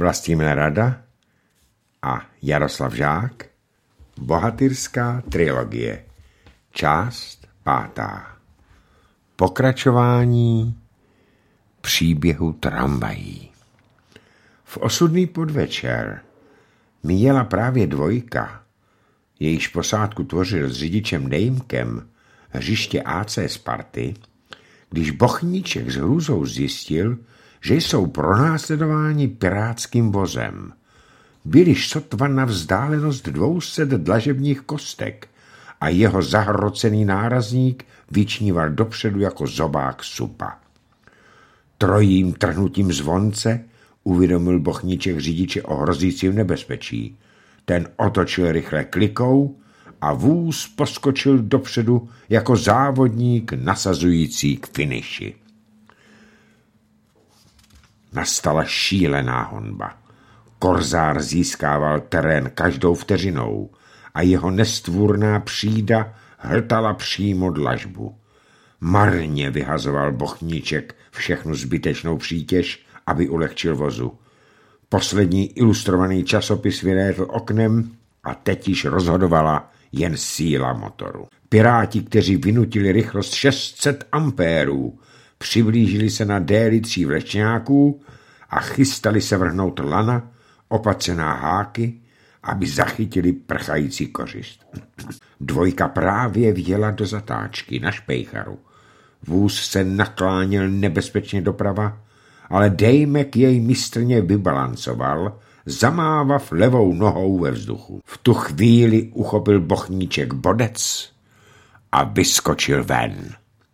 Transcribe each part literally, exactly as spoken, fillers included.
Vlastimil Rada a Jaroslav Žák. Bohatyrská trilogie. Část pátá. Pokračování příběhu tramvají. V osudný podvečer mi jela právě dvojka, jejíž posádku tvořil s řidičem Dejmkem hřiště A C Sparty, když Bochníček s hrůzou zjistil, že jsou pronásledováni pirátským vozem. Byli sotva na vzdálenost dvou set dlažebních kostek a jeho zahrocený nárazník vyčníval dopředu jako zobák supa. Trojím trhnutím zvonce uvědomil Bochníček řidiče o hrozícím nebezpečí. Ten otočil rychle klikou a vůz poskočil dopředu jako závodník nasazující k finiši. Nastala šílená honba. Korzár získával terén každou vteřinou a jeho nestvůrná přída hltala přímo dlažbu. Marně vyhazoval Bochníček všechnu zbytečnou přítěž, aby ulehčil vozu. Poslední ilustrovaný časopis vylétl oknem a teď již rozhodovala jen síla motoru. Piráti, kteří vynutili rychlost šest set ampérů, přiblížili se na déli tří vlečňáků a chystali se vrhnout lana, opatřená háky, aby zachytili prchající kořist. Dvojka právě vjela do zatáčky na špejcharu. Vůz se nakláněl nebezpečně doprava, ale Dejmek jej mistrně vybalancoval, zamávav levou nohou ve vzduchu. V tu chvíli uchopil Bochníček bodec a vyskočil ven.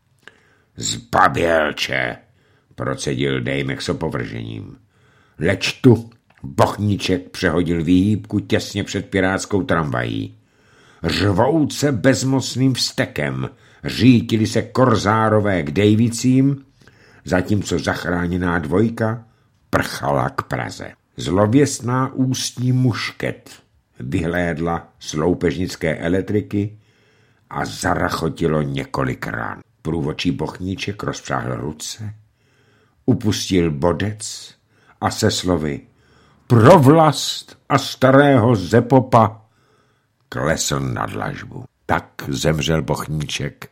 Zbabělče, procedil Dejmek s opovržením. Leč tu Bochníček přehodil výhýbku těsně před pirátskou tramvají. Řvouce bezmocným vztekem řítili se korzárové k Dejvicím, zatímco zachráněná dvojka prchala k Praze. Zlověstná ústí mušket vyhlédla z loupežnické elektriky a zarachotilo několik ran. Průvodčí Bochníček rozpřáhl ruce, upustil bodec a se slovy pro vlast a starého Zepopa klesl na dlažbu. Tak zemřel Bochníček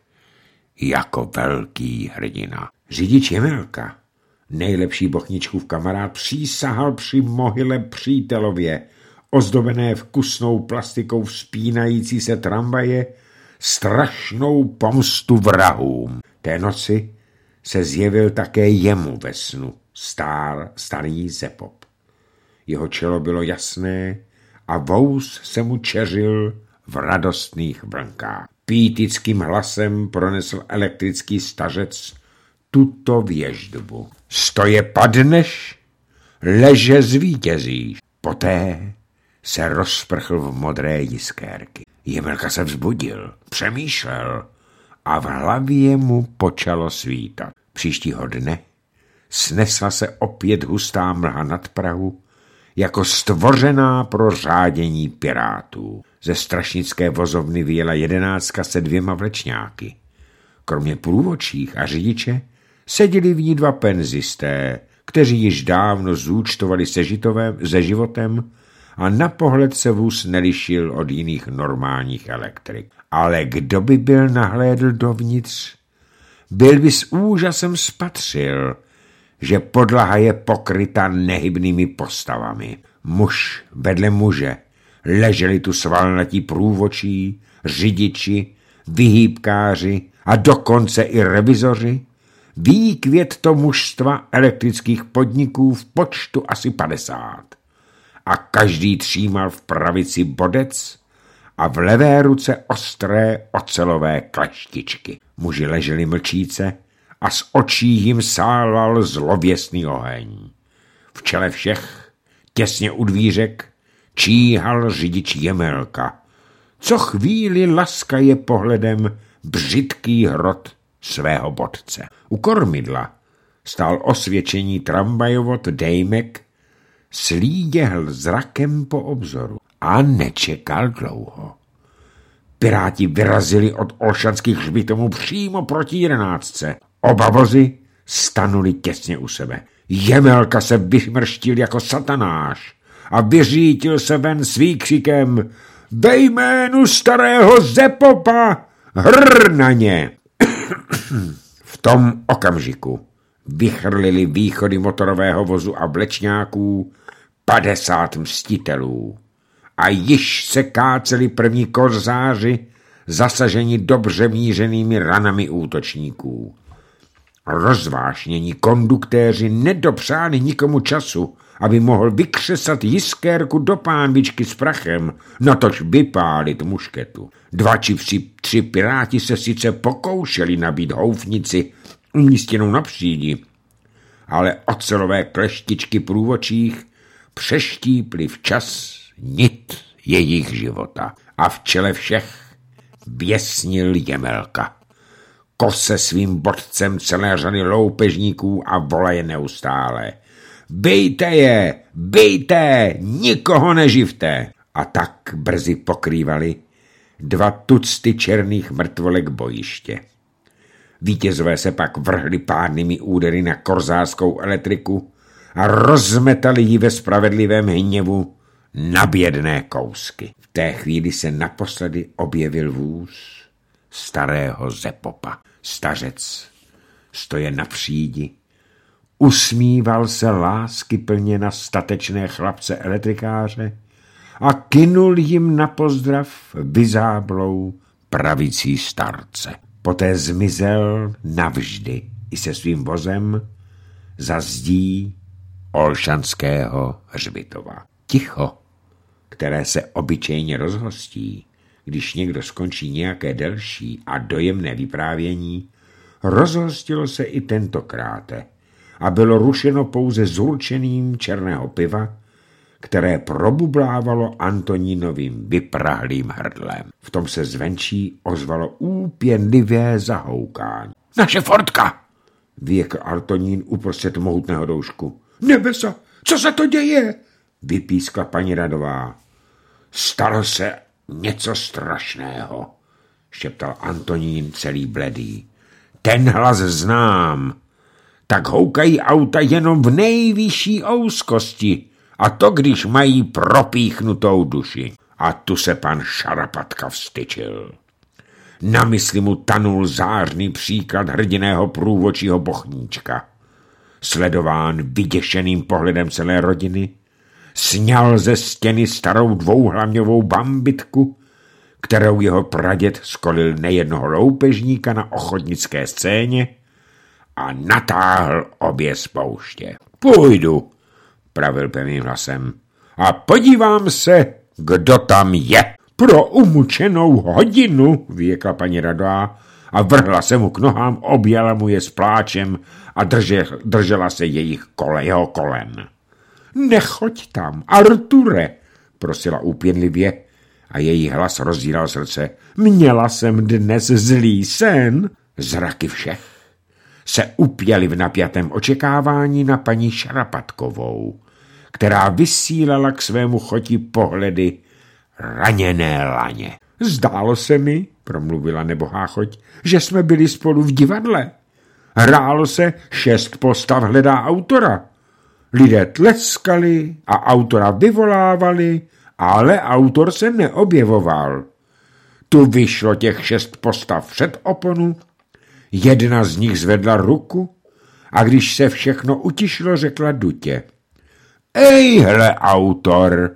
jako velký hrdina. Řidič Jemelka, nejlepší Bochníčkův kamarád, přísahal při mohyle přítelově, ozdobené vkusnou plastikou vzpínající se tramvaje, strašnou pomstu vrahům. Té noci se zjevil také jemu ve snu star, starý Zepop. Jeho čelo bylo jasné a vůz se mu čeřil v radostných vlnkách. Pítickým hlasem pronesl elektrický stařec tuto věždbu. Stoje padneš, leže zvítězíš. Poté se rozprchl v modré jiskérky. Jemelka se vzbudil, přemýšlel a v hlavě mu počalo svítat. Příštího dne snesla se opět hustá mlha nad Prahu, jako stvořená pro řádění pirátů. Ze strašnické vozovny vyjela jedenáctka se dvěma vlečňáky. Kromě průvodčích a řidiče seděli v ní dva penzisté, kteří již dávno zúčtovali se, žitovém, se životem a na pohled se vůz nelišil od jiných normálních elektrik. Ale kdo by byl nahlédl dovnitř, byl by s úžasem spatřil, že podlaha je pokryta nehybnými postavami. Muž vedle muže leželi tu svalnatí průvodčí, řidiči, vyhýbkáři a dokonce i revizoři, výkvět to mužstva elektrických podniků v počtu asi padesát. A každý třímal v pravici bodec a v levé ruce ostré ocelové kleštičky. Muži leželi mlčíce a z očí jim sálal zlověstný oheň. V čele všech, těsně u dvířek, číhal řidič Jemelka, co chvíli laskaje pohledem břitký hrot svého bodce. U kormidla stál osvědčení tramvajovod Dejmek, slíděhl zrakem po obzoru a nečekal dlouho. Piráti vyrazili od olšanských hřbitovů přímo proti jedenáctce. Oba vozy stanuli těsně u sebe. Jemelka se vymrštil jako satanáš a vyřítil se ven s výkřikem: ve jménu starého Zepopa, hrr na ně! V tom okamžiku vychrlili východy motorového vozu a vlečňáků padesát mstitelů a již se káceli první korzáři, zasaženi dobře mířenými ranami útočníků. Rozvášnění konduktéři nedopřáli nikomu času, aby mohl vykřesat jiskérku do pánvičky s prachem, natož vypálit mušketu. Dva či tři, tři piráti se sice pokoušeli nabít houfnici umístěnou na přídi, ale ocelové kleštičky průvočích přeštíply včas nit jejich života. A v čele všech běsnil Jemelka. Kose svým bodcem celé řady loupežníků a volaje neustále: bijte je, bijte, nikoho neživte! A tak brzy pokrývali dva tucty černých mrtvolek bojiště. Vítězové se pak vrhli pádnými údery na korzářskou elektriku a rozmetali ji ve spravedlivém hněvu na bědné kousky. V té chvíli se naposledy objevil vůz starého Zepopa. Stařec stoje na přídi, usmíval se láskyplně na statečné chlapce elektrikáře a kynul jim na pozdrav vyzáblou pravicí starce. Poté zmizel navždy i se svým vozem za zdí Olšanského hřbitova. Ticho, které se obyčejně rozhostí, když někdo skončí nějaké delší a dojemné vyprávění, rozhostilo se i tentokráte a bylo rušeno pouze zurčením černého piva, které probublávalo Antonínovým vyprahlým hrdlem. V tom se zvenčí ozvalo úpěnlivé zahoukání. Naše Fordka! Vyjekl Antonín uprostřed mohutného doušku. Nebesa, co se to děje? Vypískla paní Radová. Stalo se něco strašného, šeptal Antonín celý bledý. Ten hlas znám. Tak houkají auta jenom v nejvyšší ouskosti, a to když mají propíchnutou duši. A tu se pan Šarapatka vstyčil. Na mysli mu tanul zářný příklad hrdiného průvočího bochníčka. Sledován vyděšeným pohledem celé rodiny, sňal ze stěny starou dvouhlavňovou bambitku, kterou jeho praděd skolil nejednoho loupežníka na ochotnické scéně, a natáhl obě z pouště. Půjdu, pravil pevným hlasem, a podívám se, kdo tam je. Pro umučenou hodinu, vyjekla paní Radová a vrhla se mu k nohám, objala mu je s pláčem a držel, držela se jejich kole, jeho kolen. Nechoď tam, Arture, prosila úpěnlivě a její hlas rozdíral srdce. Měla jsem dnes zlý sen. Zraky všech se upěly v napjatém očekávání na paní Šarapatkovou, která vysílala k svému choti pohledy raněné laně. Zdálo se mi, promluvila nebohá choť, že jsme byli spolu v divadle. Hrálo se, šest postav hledá autora. Lidé tleskali a autora vyvolávali, ale autor se neobjevoval. Tu vyšlo těch šest postav před oponu, jedna z nich zvedla ruku a když se všechno utišilo, řekla dutě: Ejhle, autor!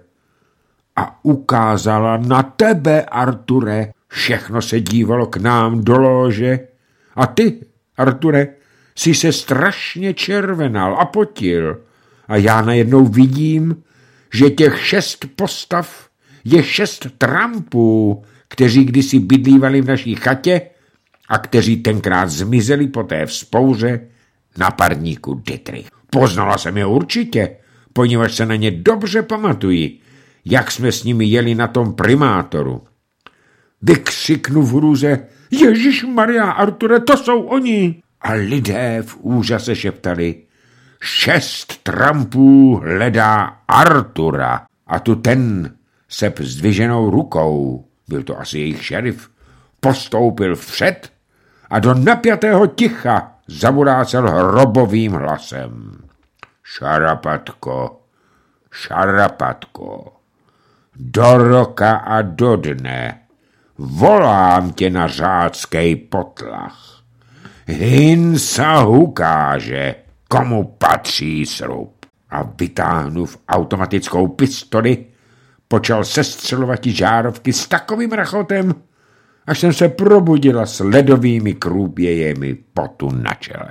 A ukázala na tebe, Arture. Všechno se dívalo k nám do lóže. A ty, Arture, jsi se strašně červenal a potil. A já najednou vidím, že těch šest postav je šest trampů, kteří kdysi bydlívali v naší chatě a kteří tenkrát zmizeli po té vzpouře na parníku Dittrich. Poznala jsem je určitě, poněvadž se na ně dobře pamatuji, jak jsme s nimi jeli na tom primátoru. Vykřiknu v hrůze: Ježišmarja, Arture, to jsou oni! A lidé v úžase šeptali: Šest trampů hledá Artura. A tu ten se zdviženou rukou, byl to asi jejich šerif, postoupil vpřed a do napjatého ticha zaburácel hrobovým hlasem: Šarapatko, Šarapatko, do roka a do dne volám tě na řádskej potlach. Hin sa ukáže, komu patří srub. A vytáhnuv automatickou pistoli, počal sestřelovat žárovky s takovým rachotem, až jsem se probudila s ledovými krůbějemi potu na čele.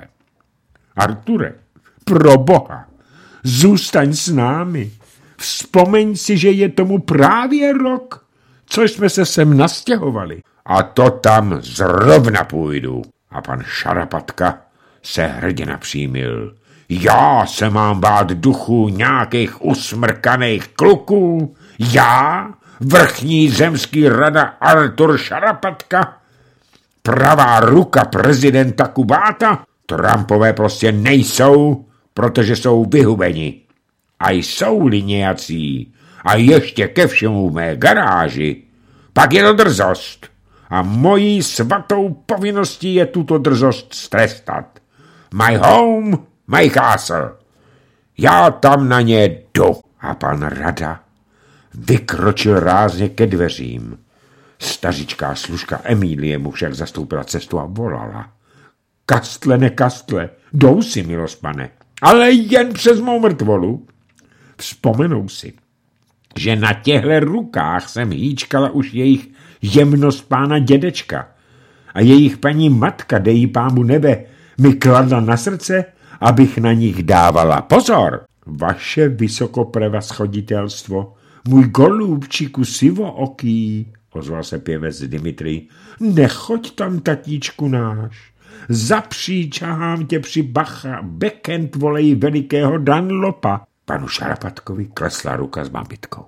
Arture, pro boha, zůstaň s námi. Vzpomeň si, že je tomu právě rok, co jsme se sem nastěhovali. A to tam zrovna půjdu. A pan Šarapatka se hrdě napřímil. Já se mám bát duchů nějakých usmrkaných kluků? Já, vrchní zemský rada Artur Šarapatka, pravá ruka prezidenta Kubáta? Trumpové prostě nejsou, protože jsou vyhubeni. A jsou-li nějací, a ještě ke všemu v mé garáži, pak je to drzost. A mojí svatou povinností je tuto drzost strestat. My home, my castle. Já tam na ně jdu. A pan Rada vykročil rázně ke dveřím. Stařičká služka Emílie mu však zastoupila cestu a volala. Kastle, ne kastle, jdou si, milost pane, ale jen přes mou mrtvolu. Vzpomenou si, že na těchto rukách jsem hýčkala už jejich jemnost pána dědečka a jejich paní matka, dej pámu nebe, mi kladla na srdce, abych na nich dávala pozor. Vaše vysokoprevaschoditelstvo, můj golubčíku sivooký, ozval se pěvec Dimitrij, nechoď tam, tatíčku náš, zapříčahám tě při bacha, bekent volej velikého Dunlopa. Panu Šarapatkovi klesla ruka s bambitkou.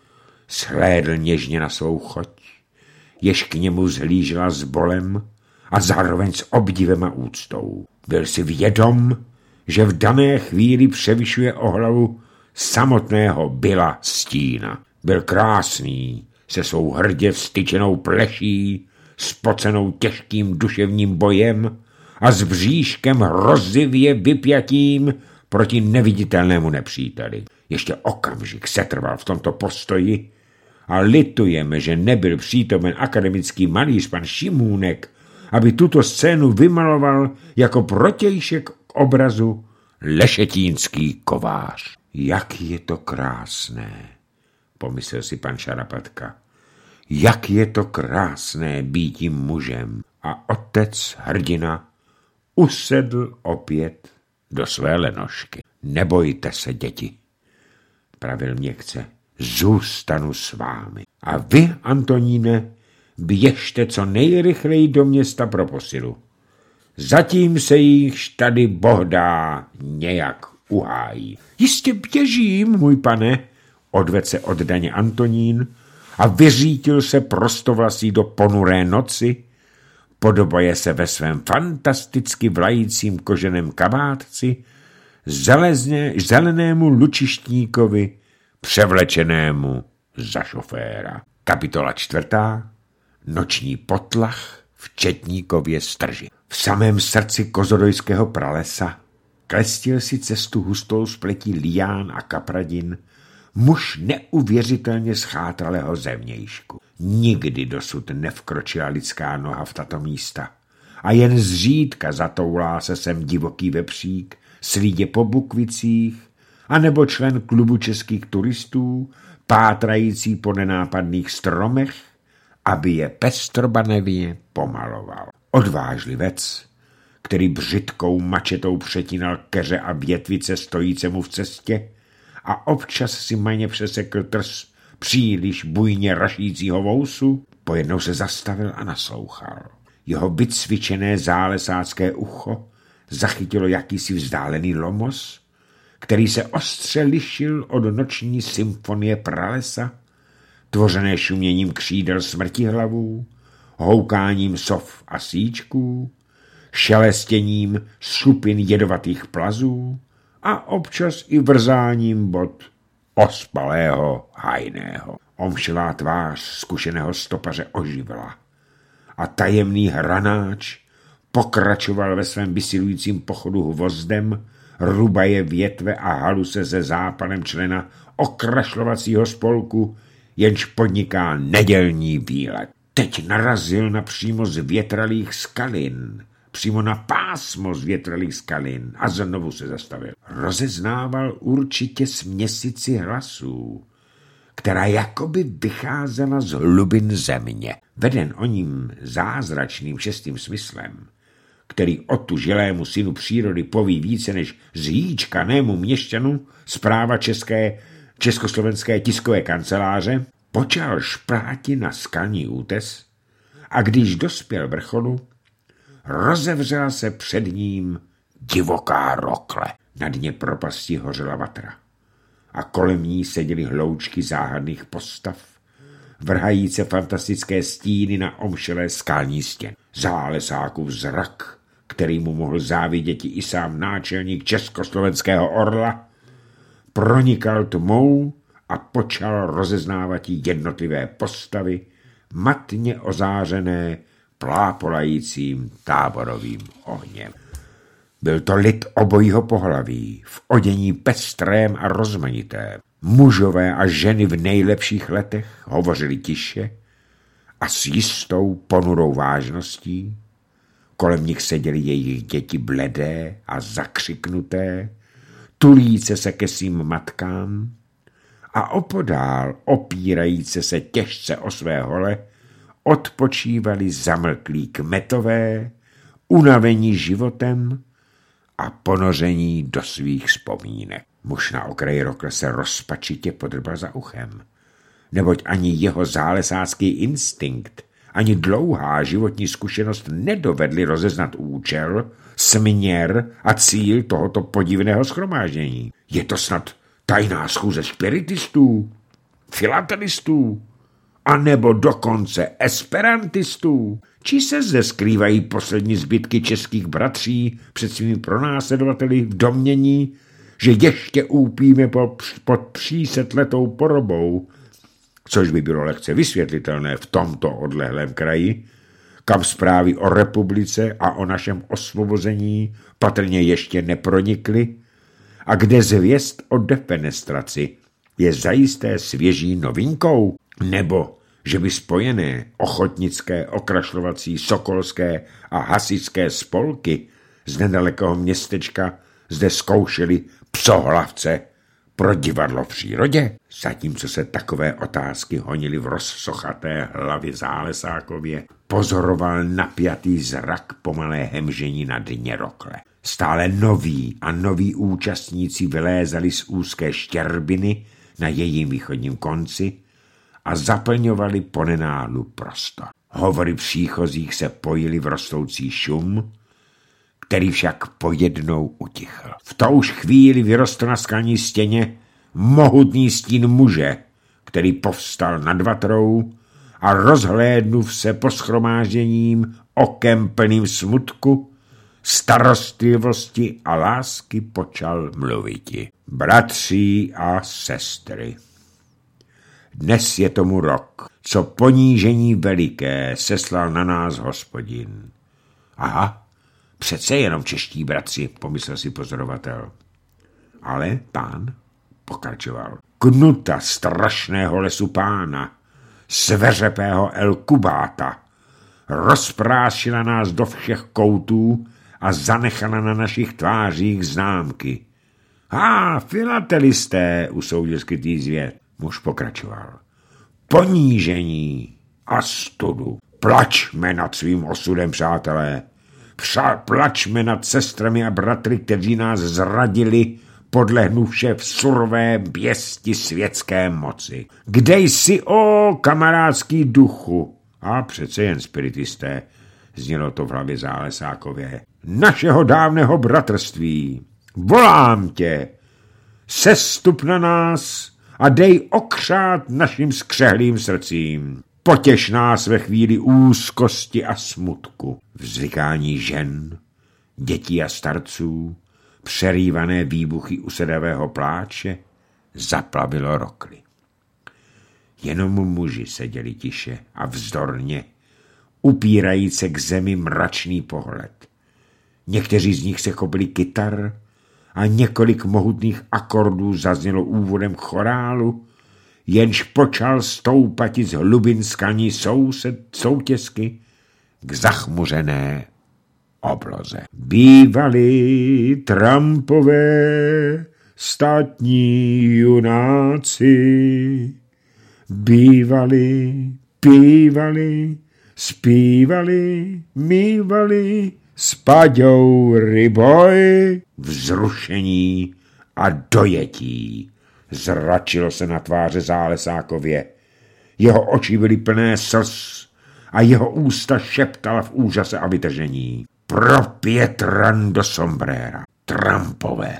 Shlédl něžně na svou choť, jež k němu zhlížela s bolem a zároveň s obdivem a úctou. Byl si vědom, že v dané chvíli převyšuje o hlavu samotného Billa Stína. Byl krásný, se svou hrdě vstyčenou pleší, spocenou těžkým duševním bojem a s bříškem hrozivě vypjatým proti neviditelnému nepříteli. Ještě okamžik setrval v tomto postoji a litujeme, že nebyl přítomen akademický malíř pan Šimůnek, aby tuto scénu vymaloval jako protějšek k obrazu Lešetínský kovář. Jak je to krásné, pomyslel si pan Šarapatka. Jak je to krásné být tím mužem. A otec hrdina usedl opět do své lenošky. Nebojte se, děti, pravil měkce, zůstanu s vámi. A vy, Antoníne, běžte co nejrychleji do města pro posilu. Zatím se jichž tady bohdá nějak uhájí. Jistě běžím, můj pane, odvedl se oddaně Antonín a vyřítil se prostovlasí do ponuré noci, podobaje se ve svém fantasticky vlajícím koženém kabátci zelezně, zelenému lučištníkovi převlečenému za šoféra. Kapitola čtvrtá. Noční potlach v Četníkově strži. V samém srdci kozodojského pralesa klestil si cestu hustou spletí lián a kapradin muž neuvěřitelně schátralého zevnějšku. Nikdy dosud nevkročila lidská noha v tato místa a jen zřídka zatoulá se sem divoký vepřík, slídě po Bukvicích, anebo člen klubu českých turistů, pátrající po nenápadných stromech, aby je pestrobanevě pomaloval. Odvážlivec, který břitkou mačetou přetínal keře a větvice stojícemu v cestě a občas si maně přesekl trs příliš bujně rašícího vousu, pojednou se zastavil a naslouchal. Jeho vycvičené zálesácké ucho zachytilo jakýsi vzdálený lomos, který se ostře lišil od noční symfonie pralesa, tvořené šuměním křídel smrtihlavů, houkáním sov a síčků, šelestěním šupin jedovatých plazů a občas i vrzáním bod ospalého hajného. Omšelá tvář zkušeného stopaře oživla a tajemný hranáč pokračoval ve svém vysilujícím pochodu hvozdem rubaje větve a haluse se západem člena okrašlovacího spolku, jenž podniká nedělní výlet. Teď narazil na přímo z větralých skalin, přímo na pásmo z větralých skalin a znovu se zastavil. Rozeznával určitě směsici hlasů, která jakoby vycházela z hlubin země. Veden o ním zázračným šestým smyslem, který otužilému synu přírody poví více než zhýčkanému měšťanu zpráva české, československé tiskové kanceláře, počal špráti na skalní útes a když dospěl vrcholu, rozevřela se před ním divoká rokle. Na dně propasti hořela vatra a kolem ní seděly hloučky záhadných postav, vrhajíce fantastické stíny na omšelé skalní stěny. Zálesákův zrak, který mu mohl závidět i sám náčelník československého orla, pronikal tmou a počal rozeznávat jednotlivé postavy, matně ozářené plápolajícím táborovým ohněm. Byl to lid obojího pohlaví, v odění pestrém a rozmanitém. Mužové a ženy v nejlepších letech hovořili tiše a s jistou ponurou vážností. Kolem nich seděly jejich děti bledé a zakřiknuté, tulíce se ke svým matkám a opodál, opírajíce se těžce o své hole, odpočívali zamlklí kmetové, unavení životem a ponoření do svých vzpomínek. Muž na okraji rokle se rozpačitě podrbal za uchem, neboť ani jeho zálesácký instinkt, ani dlouhá životní zkušenost nedovedly rozeznat účel, směr a cíl tohoto podivného shromáždění. Je to snad tajná schůze spiritistů, filatelistů, anebo dokonce esperantistů? Či se zde skrývají poslední zbytky českých bratří před svými pronásledovateli v domnění, že ještě úpíme pod přísetletou porobou, což by bylo lehce vysvětlitelné v tomto odlehlém kraji, kam zprávy o republice a o našem osvobození patrně ještě nepronikly a kde zvěst o defenestraci je zajisté svěží novinkou, nebo že by spojené ochotnické, okrašlovací, sokolské a hasičské spolky z nedalekého městečka zde zkoušeli psohlavce pro divadlo v přírodě? Zatímco se takové otázky honily v rozsochaté hlavě Zálesákově, pozoroval napjatý zrak pomalé hemžení na dně rokle. Stále noví a noví účastníci vylézali z úzké štěrbiny na jejím východním konci a zaplňovali ponenáhlu prostor. Hovory příchozích se pojily v rostoucí šum, který však pojednou utichl. V touž chvíli vyrostl na skalní stěně mohutný stín muže, který povstal nad vatrou a rozhlédnuv se po shromážděním okem plným smutku, starostlivosti a lásky počal mluviti. Bratři a sestry, dnes je tomu rok, co ponížení veliké seslal na nás Hospodin. Aha, přece jenom čeští bratři, pomyslel si pozorovatel. Ale pán pokračoval. Knuta strašného lesu pána, sveřepého El Kubáta, rozprášila nás do všech koutů a zanechala na našich tvářích známky. Há, filatelisté, usoudil skrytý zvěd. Muž pokračoval. Ponížení a studu. Plačme nad svým osudem, přátelé. Přa- plačme nad sestrami a bratry, kteří nás zradili, podlehnuvše v surové běsti světské moci. Kde jsi, o kamarádský duchu? A přece jen spiritisté, znělo to v hlavě Zálesákově. Našeho dávného bratrství. Volám tě, sestup na nás a dej okřát našim skřehlým srdcím. Potěš nás ve chvíli úzkosti a smutku. Vzrykání žen, dětí a starců, přerývané výbuchy usedavého pláče, zaplavilo rokly. Jenom muži seděli tiše a vzdorně, upírajíce k zemi mračný pohled. Někteří z nich se chopili kytar a několik mohutných akordů zaznělo úvodem chorálu, jenž počal stoupati z hlubin skaní soused, soutězky k zachmuřené obloze. Bývali Trumpové státní junáci, bývali, pívali, zpívali, mívali, s Paďou Ryboj, vzrušení a dojetí. Zračilo se na tváře Zálesákově. Jeho oči byly plné slz a jeho ústa šeptala v úžase a vytržení. Pro Pietrando Sombrera, Trumpové.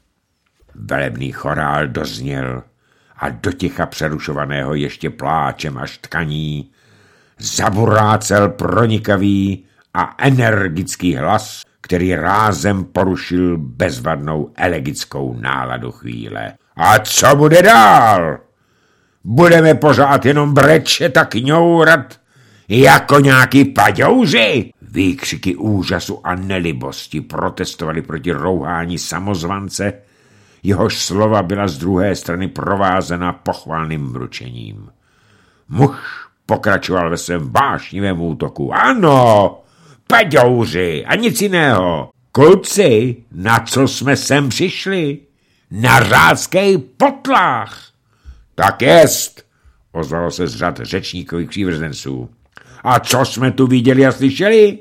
Velebný chorál dozněl a do ticha přerušovaného ještě pláčem až tkaní zaburácel pronikavý a energický hlas, který rázem porušil bezvadnou elegickou náladu chvíle. A co bude dál? Budeme pořád jenom brečet a kňourat jako nějaký paďouři? Výkřiky úžasu a nelibosti protestovali proti rouhání samozvance, jehož slova byla z druhé strany provázena pochvalným mručením. Muž pokračoval ve svém vášnivém útoku. Ano, paďouři a nic jiného. Kluci, na co jsme sem přišli? Na řádskej potlách. Tak jest, ozvalo se z řad řečníkových přívrženců. A co jsme tu viděli a slyšeli?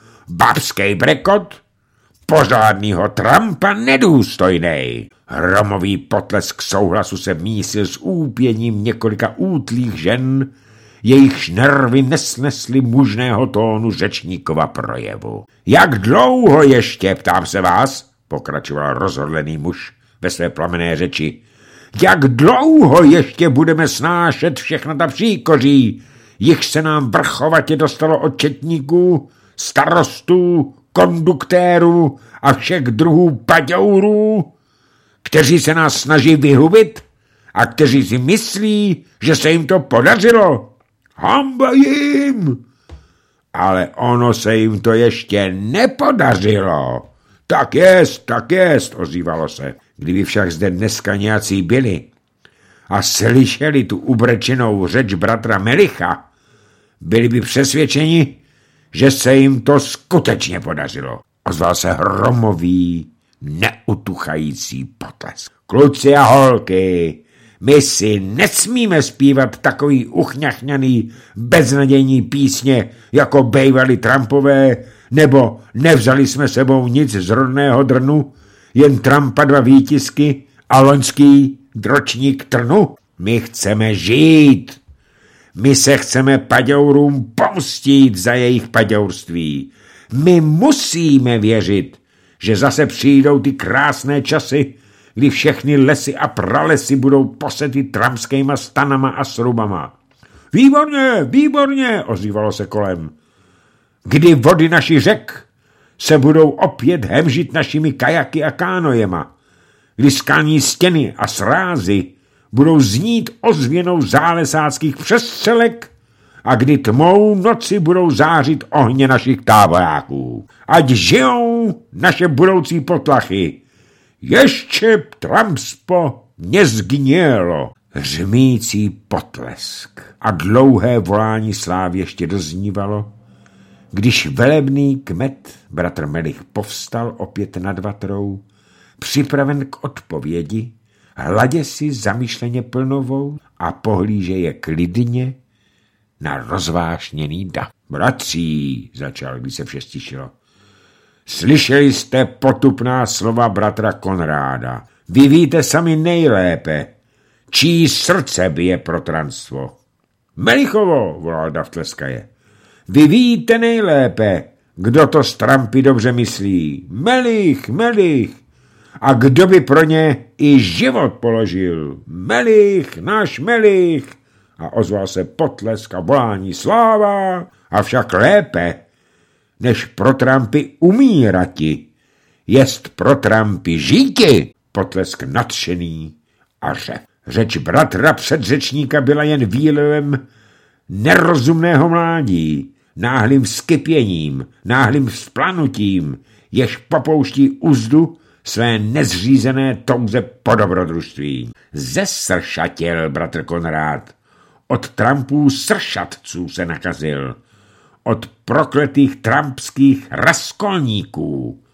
Babskej brekot? Pořádnýho Trumpa nedůstojnej. Hromový potlesk souhlasu se mísil s úpěním několika útlých žen, jejichž nervy nesnesly mužného tónu řečníkova projevu. Jak dlouho ještě, ptám se vás, pokračoval rozhodlený muž ve své plamenné řeči, jak dlouho ještě budeme snášet všechna ta příkoří, jich se nám vrchovatě dostalo od četníků, starostů, konduktérů a všech druhů paďourů, kteří se nás snaží vyhubit a kteří si myslí, že se jim to podařilo. Hamba jim! Ale ono se jim to ještě nepodařilo. Tak jest, tak jest, ozývalo se. Kdyby však zde dneska nějací byli a slyšeli tu ubrečenou řeč bratra Melicha, byli by přesvědčeni, že se jim to skutečně podařilo. Ozval se hromový, neutuchající potlesk. Kluci a holky, my si nesmíme zpívat takový uchňachňaný, beznadějný písně, jako bejvali Trumpové, nebo nevzali jsme sebou nic z rodného drnu, jen Trumpa dva výtisky a loňský dročník trnu. My chceme žít. My se chceme paďourům pomstít za jejich paďourství. My musíme věřit, že zase přijdou ty krásné časy, kdy všechny lesy a pralesy budou posety trumpskýma stanama a srubama. Výborně, výborně, ozývalo se kolem. Kdy vody našich řek se budou opět hemžit našimi kajaky a kánojema, kdy skalní stěny a srázy budou znít ozvěnou zálesáckých přestřelek a kdy tmou noci budou zářit ohně našich táboráků. Ať žijou naše budoucí potlachy. Ještě Trumpspo nezgnělo. Řmící potlesk a dlouhé volání slávy ještě doznívalo, když velebný kmet bratr Melich povstal opět nad vatrou, připraven k odpovědi, hladě si zamýšleně plnovou a pohlíže je klidně na rozvášněný dav. Bratří, začal, když se vše stišilo, slyšeli jste potupná slova bratra Konráda. Vy víte sami nejlépe, čí srdce bije pro transtvo. Melichovo, volal dav tleskaje. Vy víte nejlépe, kdo to s Trumpy dobře myslí. Melich, Melich. A kdo by pro ně i život položil? Melich, náš Melich. A ozval se potlesk a volání sláva. Avšak lépe, než pro Trumpy umírati, jest pro Trumpy žíti. Potlesk nadšený a řev. Řeč bratra předřečníka byla jen výlevem nerozumného mládí, náhlým vzkypěním, náhlým vzplanutím, jež popouští uzdu své nezřízené touze po dobrodružství. Zesršatěl bratr Konrád. Od Trumpů sršatců se nakazil. Od prokletých trumpských raskolníků.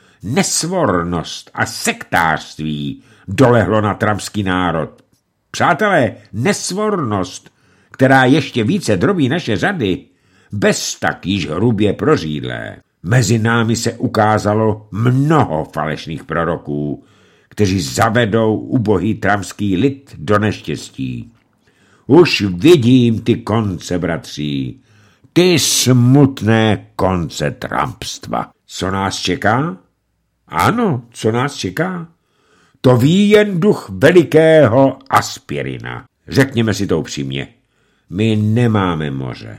Nesvornost a sektářství dolehlo na trumpský národ. Přátelé, nesvornost, která ještě více drobí naše řady, bez tak již hrubě prořídlé. Mezi námi se ukázalo mnoho falešných proroků, kteří zavedou ubohý trumpský lid do neštěstí. Už vidím ty konce, bratří, ty smutné konce trumpstva. Co nás čeká? Ano, co nás čeká? To ví jen duch velikého Aspirina. Řekněme si to upřímně. My nemáme moře.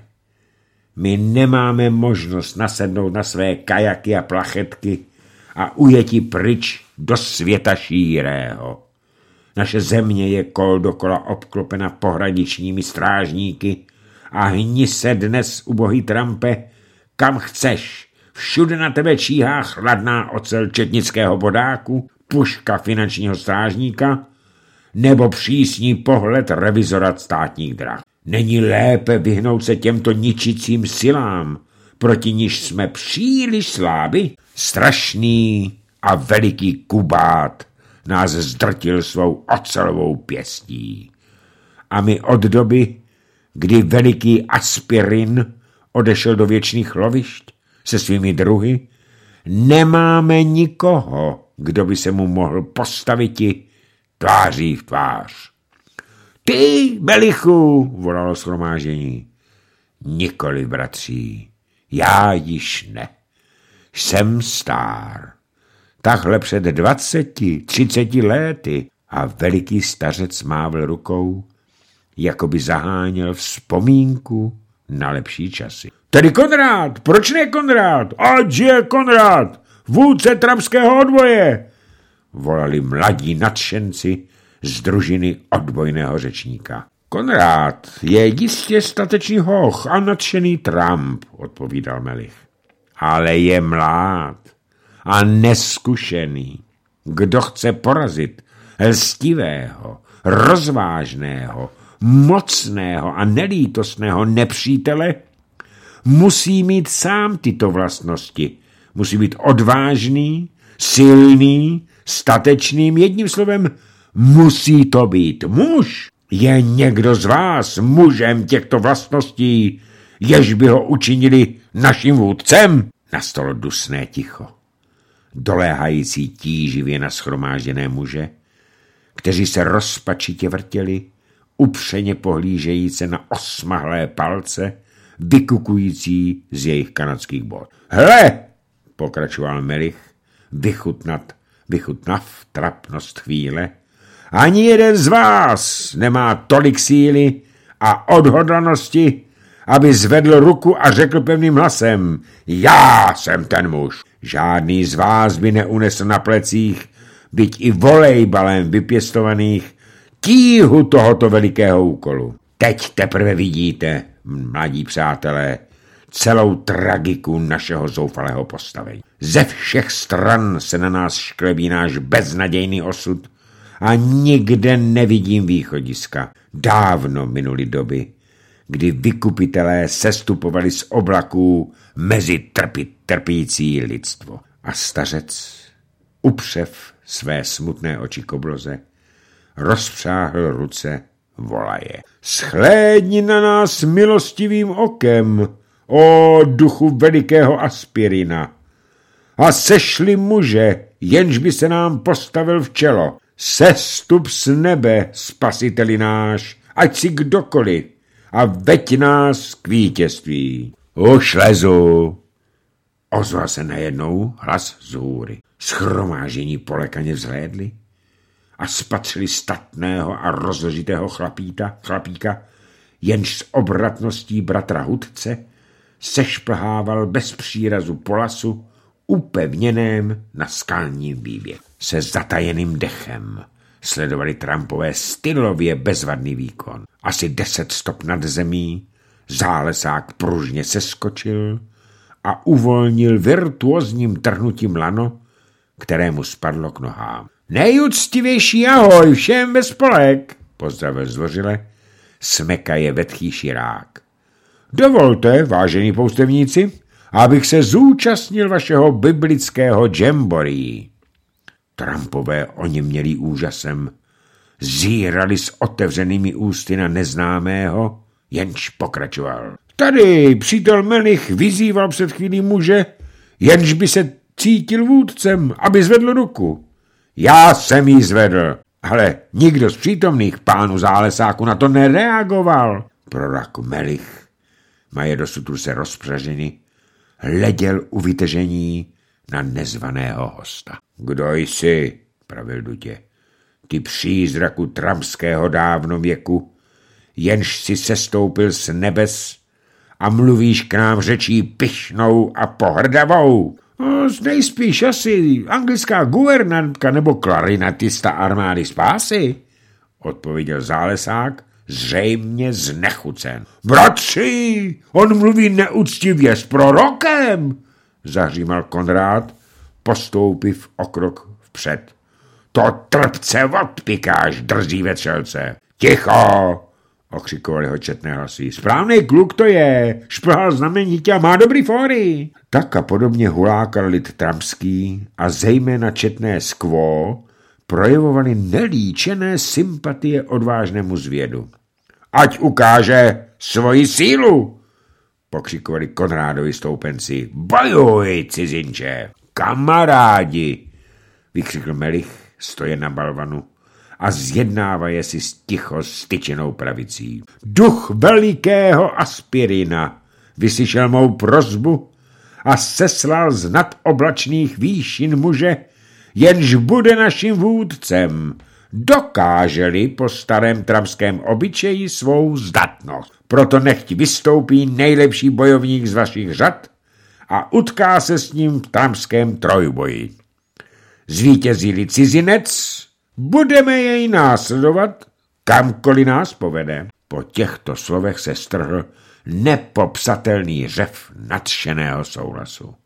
My nemáme možnost nasednout na své kajaky a plachetky a ujetí pryč do světa šírého. Naše země je kol dokola obklopena pohraničními strážníky a hni se dnes, ubohý Trumpe, kam chceš. Všude na tebe číhá chladná ocel četnického bodáku, puška finančního strážníka nebo přísný pohled revizora státních drah. Není lépe vyhnout se těmto ničícím silám, proti níž jsme příliš sláby? Strašný a veliký Kubát nás zdrtil svou ocelovou pěstí. A my od doby, kdy veliký Aspirin odešel do věčných lovišť se svými druhy, nemáme nikoho, kdo by se mu mohl postaviti tváří v tvář. Ty, Belichu, volalo shromáždění. Nikoli, bratří, já již ne. Jsem stár. Takhle před dvaceti, třiceti léty a veliký stařec mávl rukou, jako by zaháněl vzpomínku na lepší časy. Tedy Konrád, proč ne Konrád? Ať je Konrád, vůdce trumpského odboje, volali mladí nadšenci z družiny odbojného řečníka. Konrád je jistě statečný hoch a nadšený Trump, odpovídal Melich. Ale je mlád a neskušený. Kdo chce porazit lstivého, rozvážného, mocného a nelítostného nepřítele, musí mít sám tyto vlastnosti. Musí být odvážný, silný, statečným, jedním slovem, musí to být muž. Je někdo z vás mužem těchto vlastností, jež by ho učinili naším vůdcem? Nastalo dusné ticho, doléhající tíživě na shromážděné muže, kteří se rozpačitě vrtěli, upřeně pohlížejíce na osmahlé palce, vykukující z jejich kanadských bot. Hle, pokračoval Melich, vychutnat, vychutnav trapnost chvíle, ani jeden z vás nemá tolik síly a odhodlanosti, aby zvedl ruku a řekl pevným hlasem, já jsem ten muž. Žádný z vás by neunesl na plecích, byť i volejbalem vypěstovaných, tíhu tohoto velikého úkolu. Teď teprve vidíte, mladí přátelé, celou tragiku našeho zoufalého postavení. Ze všech stran se na nás šklebí náš beznadějný osud a nikde nevidím východiska. Dávno minuly doby, kdy vykupitelé sestupovali z oblaků mezi trpi, trpící lidstvo. A stařec, upřev své smutné oči k obloze, rozpřáhl ruce volaje. Shlédni na nás milostivým okem, o duchu velikého Aspirina. A sešli muže, jenž by se nám postavil v čelo. Sestup z nebe, spasiteli náš, ať si kdokoliv, a veď nás k vítězství. Už lezu. Ozval se najednou hlas z hůry. Shromáždění polekaně vzhlédli a spatřili statného a rozložitého chlapíka, chlapíka, jenž s obratností bratra Hudce sešplhával bez přírazu po lasu, upevněném na skalním výběhu. Se zatajeným dechem sledovali Trumpové stylově bezvadný výkon. Asi deset stop nad zemí zálesák pružně seskočil a uvolnil virtuózním trhnutím lano, kterému spadlo k nohám. Nejúctivější ahoj všem ve spolek, pozdravil zdvořile, smekaje vetchý širák. Dovolte, vážení poustevníci, abych se zúčastnil vašeho biblického jamboree. Trumpové oněmělí úžasem zírali s otevřenými ústy na neznámého, jenž pokračoval. Tady přítel Melich vyzýval před chvílí muže, jenž by se cítil vůdcem, aby zvedl ruku. Já jsem jí zvedl, ale nikdo z přítomných pánů zálesáku na to nereagoval. Prorok Melich, maje dosud se rozpřaženy, hleděl u vytržení na nezvaného hosta. Kdo jsi, pravil dutě, ty přízraku trampského dávnověku, jenž si sestoupil z nebes a mluvíš k nám řečí pyšnou a pohrdavou. No, nejspíš asi anglická guvernantka nebo klarinatista armády spásy, odpověděl zálesák, zřejmě znechucen. Bratři, on mluví neúctivě s prorokem, zahřímal Konrád, postoupiv o krok vpřed. To trpce odpikáš, drzí vetřelce. Ticho, okřikovali ho četné hlasy. Správný kluk to je, šplhal znamenitě a má dobrý fóry. Tak a podobně hulákal lid trampský a zejména četné skvó projevovali nelíčené sympatie odvážnému zvědu. Ať ukáže svoji sílu, pokřikovali Konrádovi stoupenci. Bojuj, cizinče! Kamarádi, vykřikl Melich, stoje na balvanu a zjednávaje si ticho styčenou pravicí. Duch velikého Aspirina vyslyšel mou prosbu a seslal z nadoblačných výšin muže, jenž bude naším vůdcem, dokáže-li po starém trampském obyčeji svou zdatnost. Proto nechť vystoupí nejlepší bojovník z vašich řad a utká se s ním v trampském trojboji. Zvítězí-li cizinec, budeme jej následovat, kamkoliv nás povede. Po těchto slovech se strhl nepopsatelný řev nadšeného souhlasu.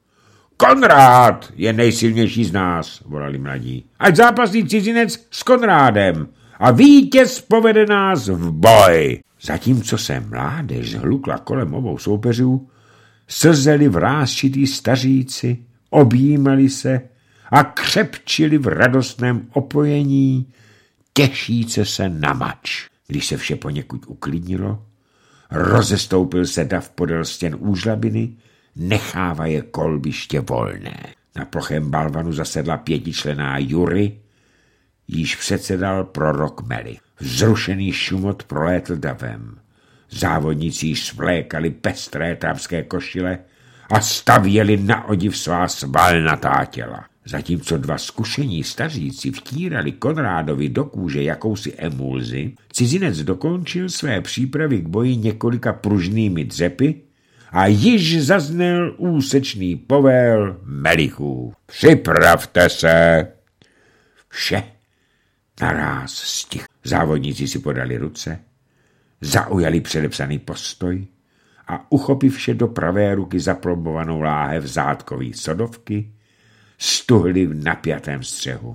Konrád je nejsilnější z nás, volali mladí. Ať zápasí cizinec s Konrádem a vítěz povede nás v boj. Zatímco se mládež zhlukla kolem obou soupeřů, slzeli vrásčití staříci, objímali se a křepčili v radostném opojení, těšíce se na mač. Když se vše poněkud uklidnilo, rozestoupil se dav podél stěn úžlabiny, nechává je kolbiště volné. Na plochém balvanu zasedla pětičlenná jury, jíž předsedal prorok Melich. Vzrušený šumot prolétl davem. Závodníci již svlékali pestré trampské košile a stavěli na odiv svá svalnatá těla. Zatímco dva zkušení staříci vtírali Konrádovi do kůže jakousi emulzi, cizinec dokončil své přípravy k boji několika pružnými dřepy a již zazněl úsečný povel Melichů. Připravte se! Vše naráz stich. Závodníci si podali ruce, zaujali předepsaný postoj a uchopivše do pravé ruky zaplomovanou láhev zátkový sodovky, stuhli v napjatém střehu.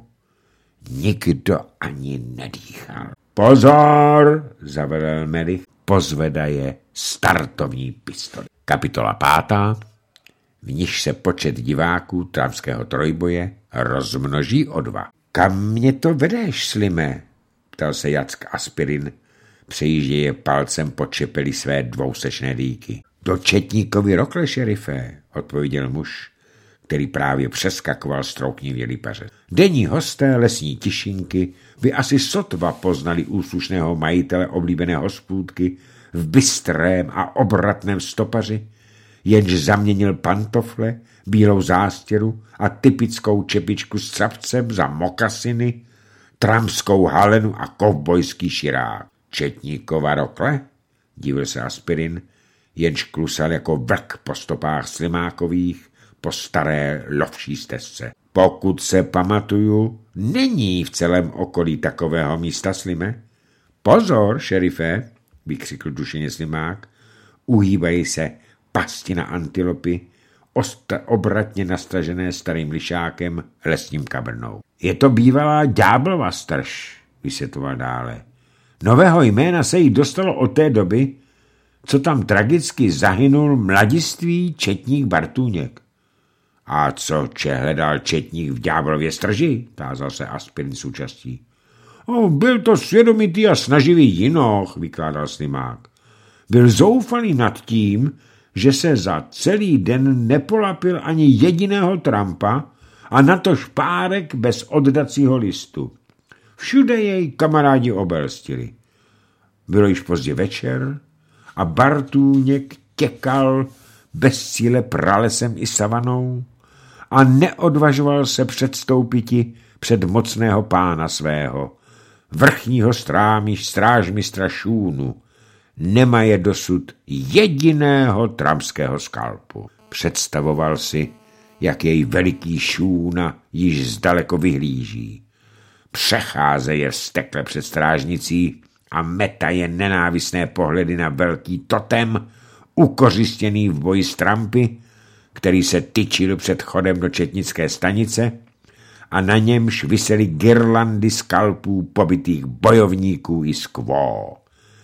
Nikdo ani nedýchal. Pozor, zavelel Melich, pozvedaje startovní pistoli. Kapitola pátá, v níž se počet diváků trampského trojboje rozmnoží o dva. Kam mě to vedeš, Slime? Ptal se Jack Aspirin, přejížděje palcem po čepeli své dvousečné dýky. Do Četníkovi rokle, šerife, odpověděl muž, který právě přeskakoval strouknivě lípaře. Denní hosté lesní tišinky by asi sotva poznali úslušného majitele oblíbené hospůdky v bystrém a obratném stopaři, jenž zaměnil pantofle, bílou zástěru a typickou čepičku s capcem za mokasiny, trampskou halenu a kovbojský širák. Četníkova rokle? Divil se Aspirin, jenž klusal jako vlk po stopách Slimákových po staré lovší stezce. Pokud se pamatuju, není v celém okolí takového místa, Slime. Pozor, šerife, vykřikl dušeně Slimák, uhýbají se pasti na antilopy, ostra, obratně nastražené starým lišákem lesním kabrnou. Je to bývalá ďáblova strž, vysvětloval dále. Nového jména se jí dostalo od té doby, co tam tragicky zahynul mladistvý četník Bartůněk. A co če hledal četník v ďáblově strži? Tázal se Aspirin s účastí. O, byl to svědomitý a snaživý jinoch, vykládal Slimák. Byl zoufalý nad tím, že se za celý den nepolapil ani jediného trampa a natož párek bez oddacího listu. Všude jej kamarádi obelstili. Bylo již pozdě večer a Bartůněk těkal bez cíle pralesem i savanou a neodvažoval se předstoupiti před mocného pána svého, vrchního strámiš, strážmistra Šúnu, nemaje dosud jediného tramského skalpu. Představoval si, jak jej veliký Šúna již zdaleko vyhlíží. Přecházeje vztekle před strážnicí a metaje nenávistné pohledy na velký totem, ukořistěný v boji s trampy, který se tyčil před chodem do četnické stanice a na němž visely girlandy skalpů pobytých bojovníků i skvó.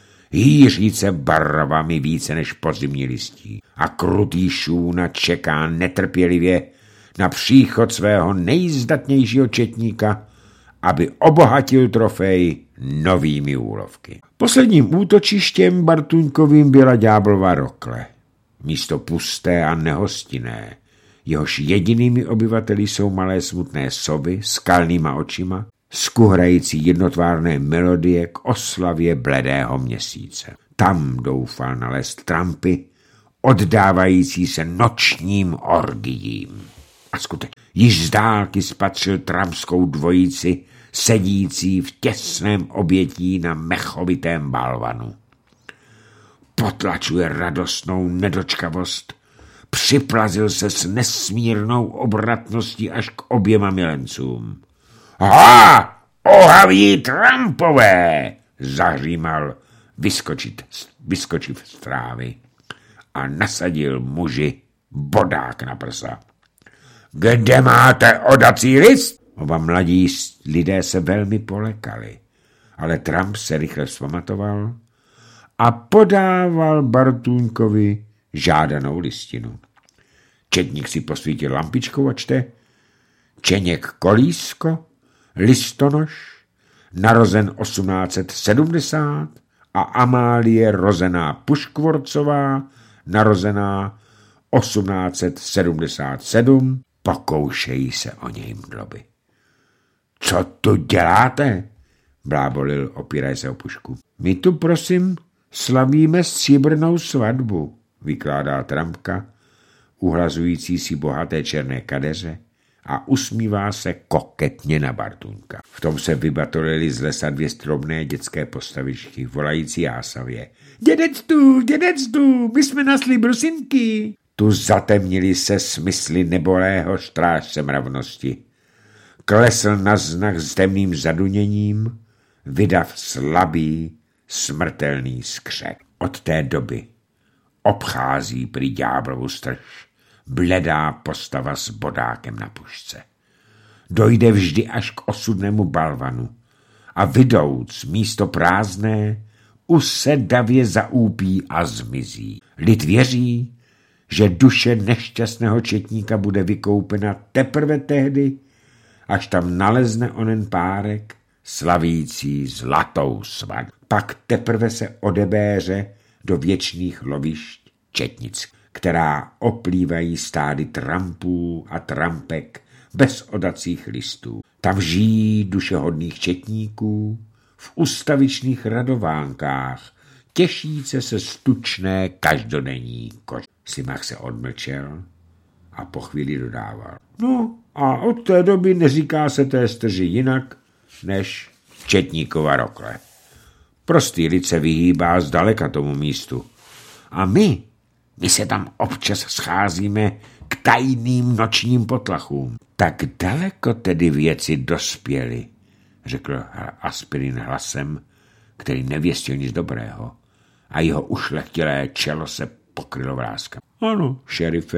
Hýříce barvami více než podzimní listí a krutý Šúna čeká netrpělivě na příchod svého nejzdatnějšího četníka, aby obohatil trofej novými úlovky. Posledním útočištěm Bartůňkovým byla ďáblova rokle. Místo pusté a nehostinné, jehož jedinými obyvateli jsou malé smutné sovy s kalnýma očima, skuhrající jednotvárné melodie k oslavě bledého měsíce. Tam doufal nalézt trampy, oddávající se nočním orgiím. A skutečně, již z dálky spatřil trampskou dvojici, sedící v těsném obětí na mechovitém balvanu. Potlačuje radostnou nedočkavost, připlazil se s nesmírnou obratností až k oběma milencům. Ha! Ohaví trampové! Zahřímal vyskočit, vyskočiv z trávy a nasadil muži bodák na prsa. Kde máte odací list? Oba mladí lidé se velmi polekali, ale Tramp se rychle vzpamatoval a podával Bartůňkovi žádanou listinu. Četník si posvítil lampičkou a čte: Čeněk Kolísko, listonoš, narozen osmnáct set sedmdesát a Amálie rozená Puškvorcová, narozená osmnáct set sedmdesát sedm, pokoušejí se o něj mdloby. Co tu děláte? Blábolil, opíraje se o pušku. My tu, prosím, slavíme stříbrnou svatbu, vykládá Trampka, uhlazující si bohaté černé kadeře, a usmívá se koketně na Bartůňka. V tom se vybatolili z lesa dvě stromné dětské postavičky, volající jásavě. Dědectu, dědectu, my jsme nasli brusinky. Tu zatemnili se smysly nebolého strážce mravnosti. Klesl na znak s temným zaduněním, vydav slabý, smrtelný skřek. Od té doby obchází prý ďáblovu strž bledá postava s bodákem na pušce. Dojde vždy až k osudnému balvanu a vydouc místo prázdné usedavě zaúpí a zmizí. Lid věří, že duše nešťastného četníka bude vykoupena teprve tehdy, až tam nalezne onen párek slavící zlatou svatbu. Pak teprve se odebéře do věčných lovišť četnic, která oplývají stády trampů a trampek bez odacích listů. Tam žijí duše hodných četníků v ustavičných radovánkách, těšíce se stučné každodenní kož. Slimák se odmlčel a po chvíli dodával. No a od té doby neříká se té strži jinak než Četníkova rokle. Prostý lid se vyhýbá zdaleka tomu místu. A my, my se tam občas scházíme k tajným nočním potlachům. Tak daleko tedy věci dospěly, řekl Aspirin hlasem, který nevěstil nic dobrého, a jeho ušlechtilé čelo se pokrylo vráskem. Ano, šerife,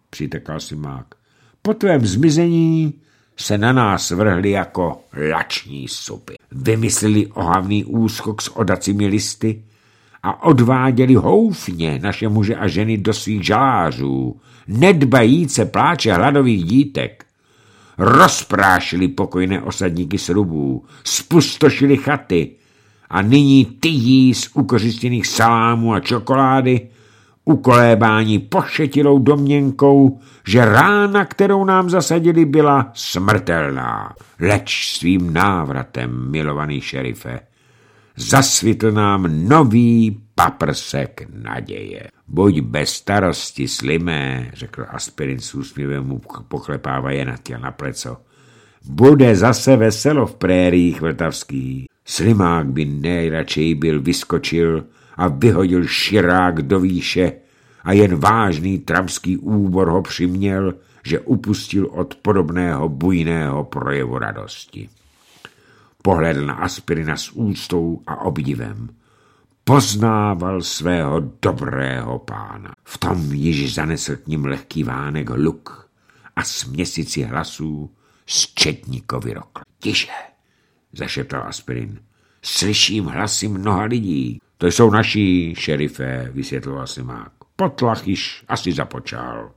přitekal Slimák. Po tvém zmizení se na nás vrhli jako lační supy. Vymysleli ohavný úskok s odacími listy a odváděli houfně naše muže a ženy do svých žalářů, nedbajíce pláče hladových dítek. Rozprášili pokojné osadníky srubů, spustošili chaty a nyní tyjí z ukořistěných salámů a čokolády, ukolébání pošetilou domněnkou, že rána, kterou nám zasadili, byla smrtelná. Leč svým návratem, milovaný šerife, zasvitl nám nový paprsek naděje. Buď bez starosti, Slimé, řekl Aspirin s úsměvem, mu poklepávaje na těl na pleco. Bude zase veselo v prériích vltavských. Slimák by nejradšej byl vyskočil a vyhodil širák do výše a jen vážný tramský úbor ho přiměl, že upustil od podobného bujného projevu radosti. Pohlédl na Aspirina s úctou a obdivem. Poznával svého dobrého pána. V tom již zanesl k ním lehký vánek hluk a směsici hlasů z četníkovi rokl. Tiše, zašeptal Aspirin. Slyším hlasy mnoha lidí. To jsou naši, šerife, vysvětloval Slimák. Potlach již asi započal.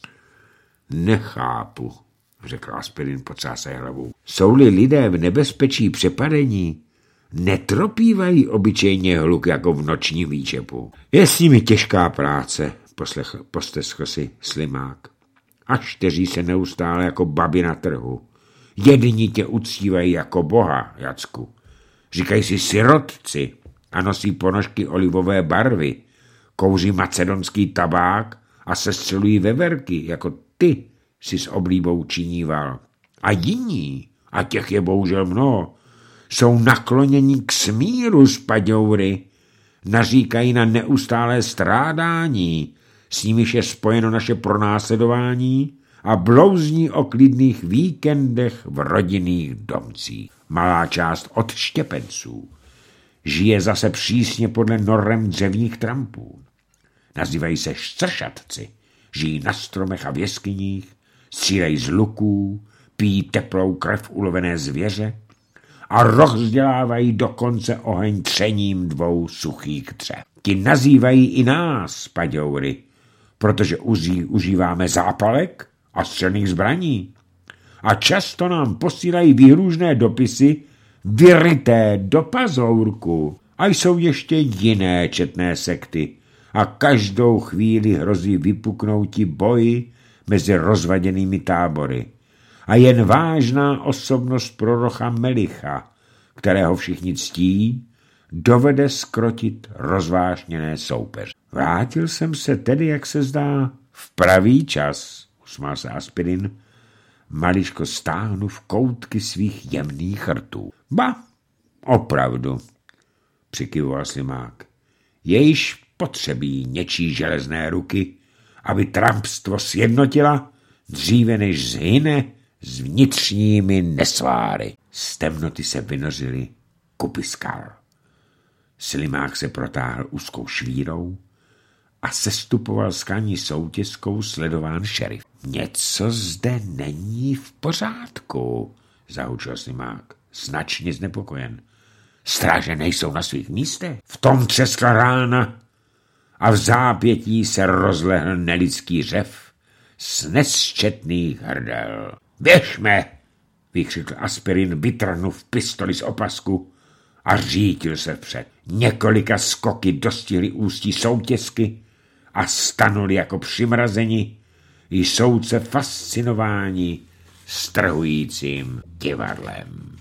Nechápu, řekl Aspirin, pocásaj hlavou. Jsou-li lidé v nebezpečí přepadení, netropívají obyčejně hluk jako v nočním výčepu. Je s nimi těžká práce, poslechl, posteskl si Slimák. A čteří se neustále jako babi na trhu. Jedni tě uctívají jako boha, Jacku. Říkají si sirotci a nosí ponožky olivové barvy, kouří macedonský tabák a sestřelují veverky, jako ty si s oblíbou činíval. A jiní, a těch je bohužel mnoho, jsou nakloněni k smíru z paďoury, naříkají na neustálé strádání, s nimiž je spojeno naše pronásledování a blouzní o klidných víkendech v rodinných domcích. Malá část odštěpenců žije zase přísně podle norem dřevních trampů. Nazývají se stršatci, žijí na stromech a v jeskyních, střílejí z luků, pijí teplou krev ulovené zvěře a rozdělávají dokonce oheň třením dvou suchých dřev. Ti nazývají i nás, paďoury, protože uzí, užíváme zápalek a střelných zbraní. A často nám posílají výhružné dopisy vyryté do pazourku. A jsou ještě jiné četné sekty a každou chvíli hrozí vypuknouti boji mezi rozvaděnými tábory. A jen vážná osobnost prorocha Melicha, kterého všichni ctí, dovede skrotit rozvášněné soupeře. Vrátil jsem se tedy, jak se zdá, v pravý čas, usmál se Aspirin, maličko stáhnu v koutky svých jemných rtů. Ba, opravdu, přikyvoval Slimák. Je již potřebí něčí železné ruky, aby trampstvo sjednotila, dříve než zhyne s vnitřními nesváry. Z temnoty se vynořily kupy skal. Slimák se protáhl úzkou švírou a sestupoval s kaní soutězkou sledován šerif. Něco zde není v pořádku, zahučil Slimák, značně znepokojen. Stráže nejsou na svých místech. V tom třeskla rána a v zápětí se rozlehl nelidský řev z nesčetných hrdel. Běžme, vykřikl Aspirin, vytrhnuv pistoli z opasku a řítil se vpřed. Několika skoky dostihly ústí soutězky a stanuli jako přimrazeni, i soudce fascinováni strhujícím divadlem.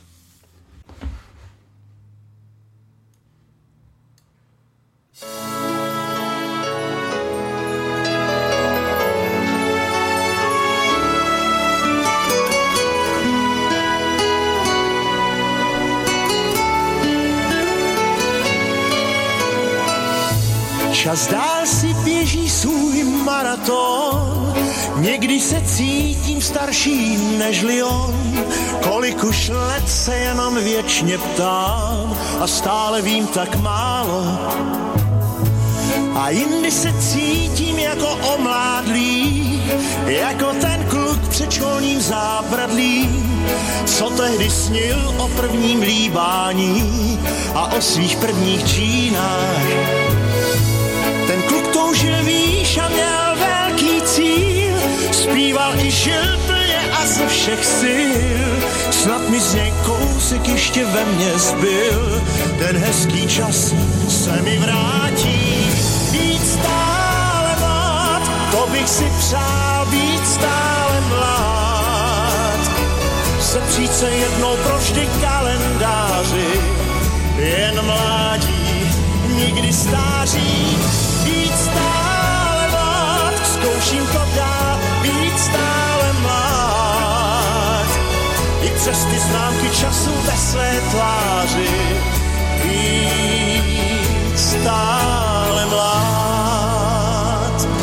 Čas dál si běží svůj maraton, někdy se cítím starší nežli on, kolik už let se jenom věčně ptám a stále vím tak málo. A jindy se cítím jako omládlý, jako ten kluk před školním zábradlím, co tehdy snil o prvním líbání a o svých prvních džínách. Ten kluk toužil výš a měl velký cíl, zpíval i žil plně a ze všech sil. Snad mi z něj kousek ještě ve mně zbyl, ten hezký čas se mi vrátí. Být stále mlád, to bych si přál, být stále mlád. Sepřít se jednou provždy kalendáři, jen mládí, nikdy stáří. Být stále mlád, zkouším to dát, být stále mlád. I přes ty známky času ve své tváři, být stále mlád.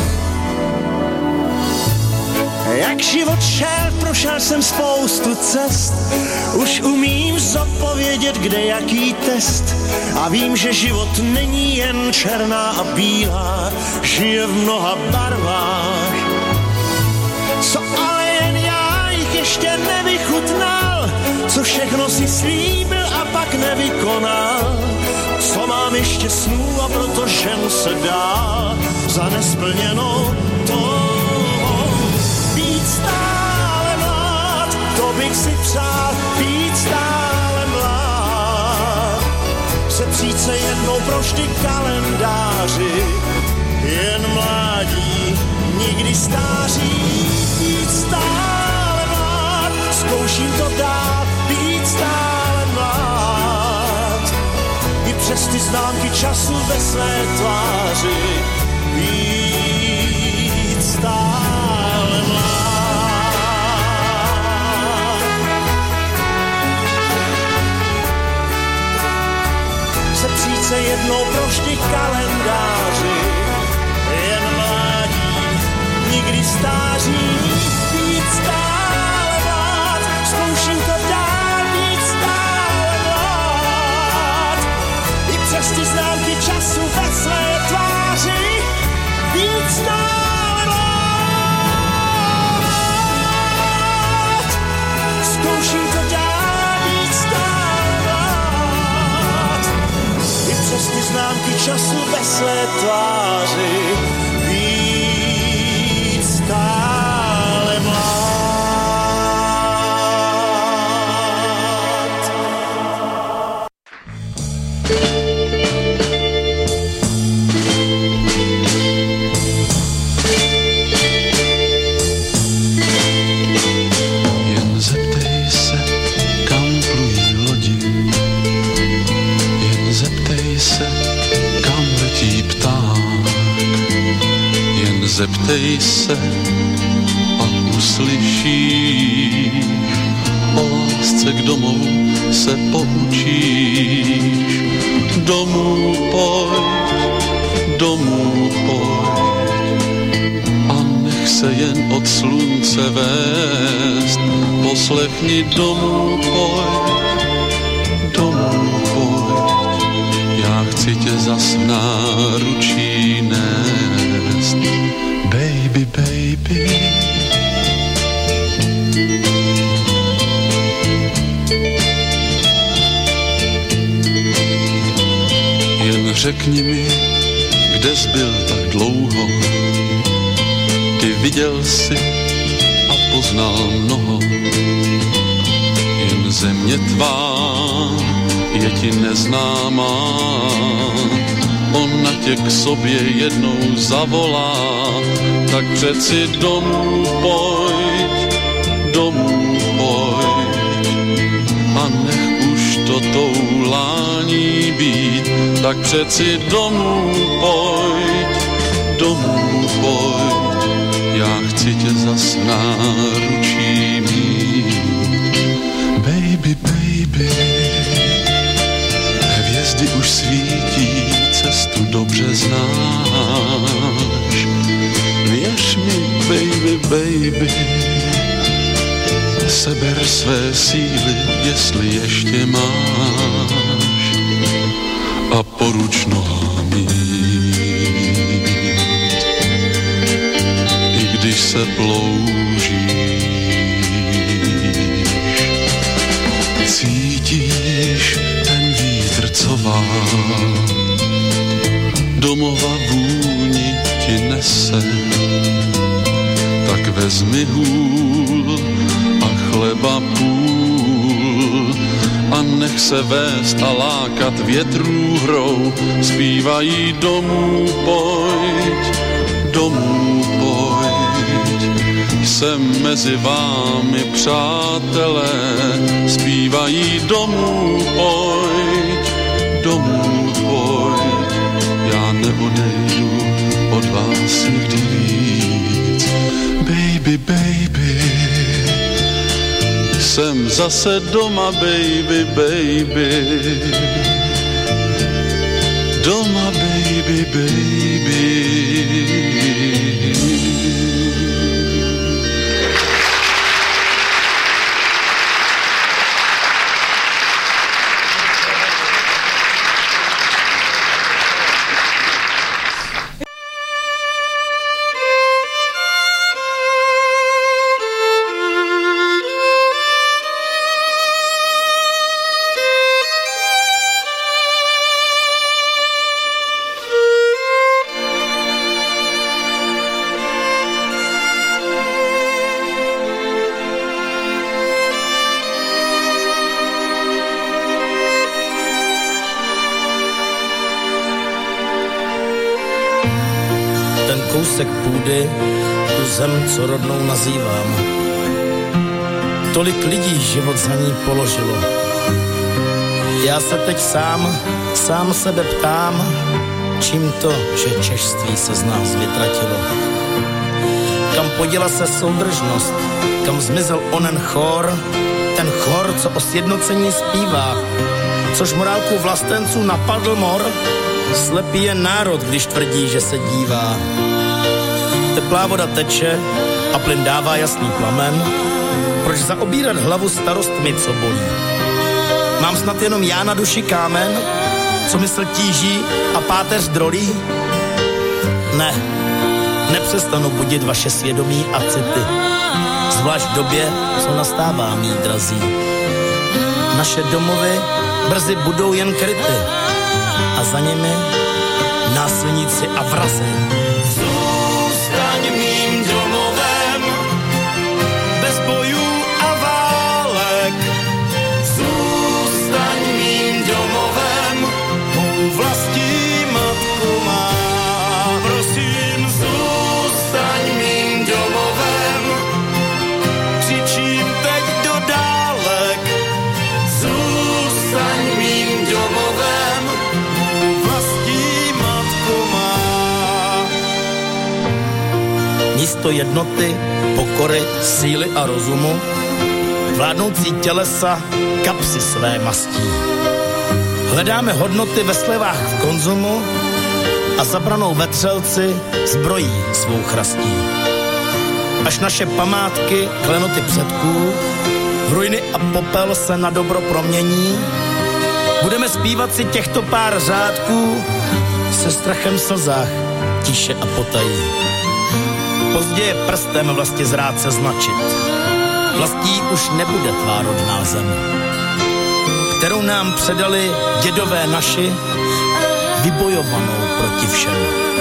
Jak život šel, prošel jsem spoustu cest, už umím zodpovědět, kde jaký test. A vím, že život není jen černá a bílá, žije v mnoha barvách. Co ale jen já jich ještě nevychutnal, co všechno si slíbil a pak nevykonal. Co mám ještě snů a proto ženu se dál za nesplněnou touhou. Být stále mlád, to bych si přál, být stále mlád. Sepřít se jednou provždy kalendáři, jen mládí, nikdy stáří. Být stále mlád, zkouším to dát, být stále mlád. I přes ty známky času ve své tváři, být stále mlád. Sepřít se jednou provždy kalendáři, jen mládí, nikdy stáří. Být stále mlád, zkouším to dál, být stále mlád. I přes ty známky času ve své tváři, být stále mlád. Zkouším to dál, být stále mlád. I přes ty známky času ve své tváři, být stále mlád. Jen zeptej se, kam plují lodi, jen zeptej se, kam letí pták, jen zeptej se a uslyšíš, o lásce k domovu se poučíš. Domů pojď, domů pojď a nech se jen od slunce vést. Poslechni, domů pojď, domů pojď, já chci tě zas v náručí nést. Baby, baby, jen řekni mi, kde jsi byl tak dlouho. Ty viděl jsi a poznal mnoho. Jen země tvá je ti neznámá, ona tě k sobě jednou zavolá. Tak přeci domů pojď, domů pojď a nech už to toulání být. Tak přeci domů pojď, domů pojď, já chci tě zas v náručí mít. Baby, baby, hvězdy už svítí, cestu dobře znáš. Věř mi, baby, baby, seber své síly, jestli ještě máš, a poruč nohám jít. se ploužíš. Cítíš ten vítr, co vám domova vůni ti nese, tak vezmi hůl a chleba půl a nech se vést a lákat větrů hrou. Zpívají domů pojď, domů pojď, jsem mezi vámi přátelé. Zpívají domů pojď, domů pojď, já neodejdu od vás nikdy víc. Baby, baby, jsem zase doma, baby, baby. Doma, baby, baby. kousek půdy, tu zem, co rodnou nazývám. Tolik lidí život za ní položilo. Já se teď sám, sám sebe ptám, čím to, že češství se z nás vytratilo. Kam poděla se soudržnost, kam zmizel onen chor, ten chor, co o sjednocení zpívá, což morálku vlastenců napadl mor. Slepý je národ, když tvrdí, že se dívá. Teplá voda teče a plyn dává jasný plamen. Proč zaobírat hlavu starostmi, co bolí? Mám snad jenom já na duši kámen, co mysl tíží a páteř drolí? Ne, nepřestanu budit vaše svědomí a city, zvlášť v době, co nastává, mí drazí. Naše domovy brzy budou jen kryty a za nimi násilníci a vrazi. Zůstaň mým domovem, bez bojů a válek. Zůstaň mým domovem, mou vlastní matku má. Prosím, zůstaň mým domovem, křičím teď do dálek. Zůstaň mým domovem, mou vlastní matku má. Místo jednoty, pokory, síly a rozumu, vládnoucí tělesa kapsy své mastí. Hledáme hodnoty ve slevách v konzumu a zabranou vetřelci zbrojí svou chrastí. Až naše památky, klenoty předků, v ruiny a popel se na dobro promění, budeme zpívat si těchto pár řádků se strachem v slzách, tiše a potají. Pozdě je prstem vlastně zrát se značit. Vlastí už nebude tvá rodná zem, kterou nám předali dědové naši, vybojovanou proti všem.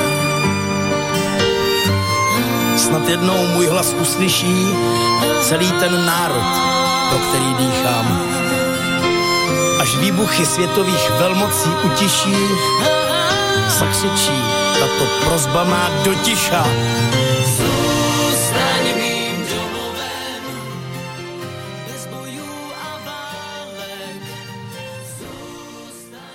Snad jednou můj hlas uslyší celý ten národ, pro který dýchám. Až výbuchy světových velmocí utiší, zakřičí, tato prosba má do ticha.